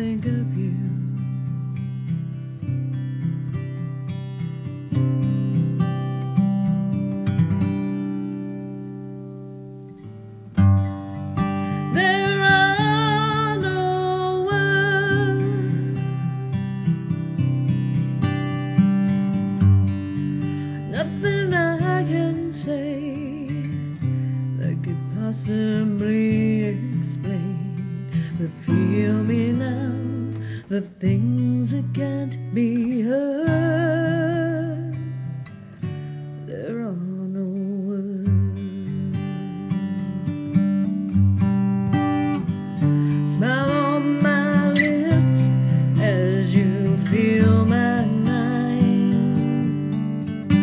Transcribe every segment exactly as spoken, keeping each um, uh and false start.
think of you. There are no words, nothing I can say that could possibly explain the feel me now, the things that can't be heard. There are no words. Smile on my lips as you feel my mind.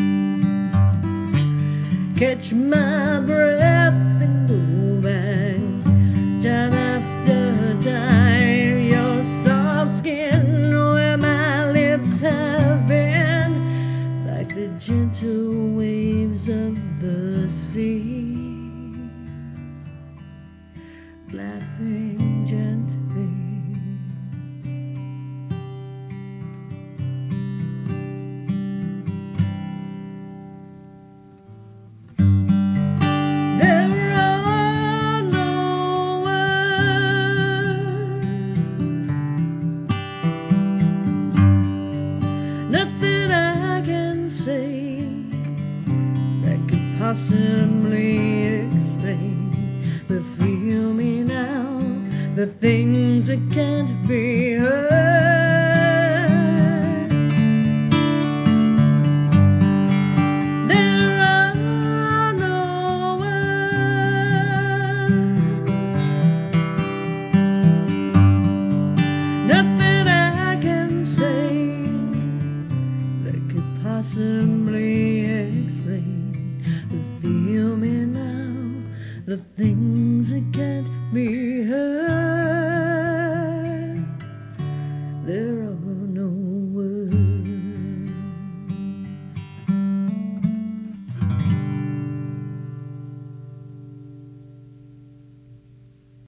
Catch my breath and go back time after time. Your soft skin where my lips have been, like the gentle waves of the sea, lapping gently. There are no words, nothing I can say that could possibly explain the feel me now, the things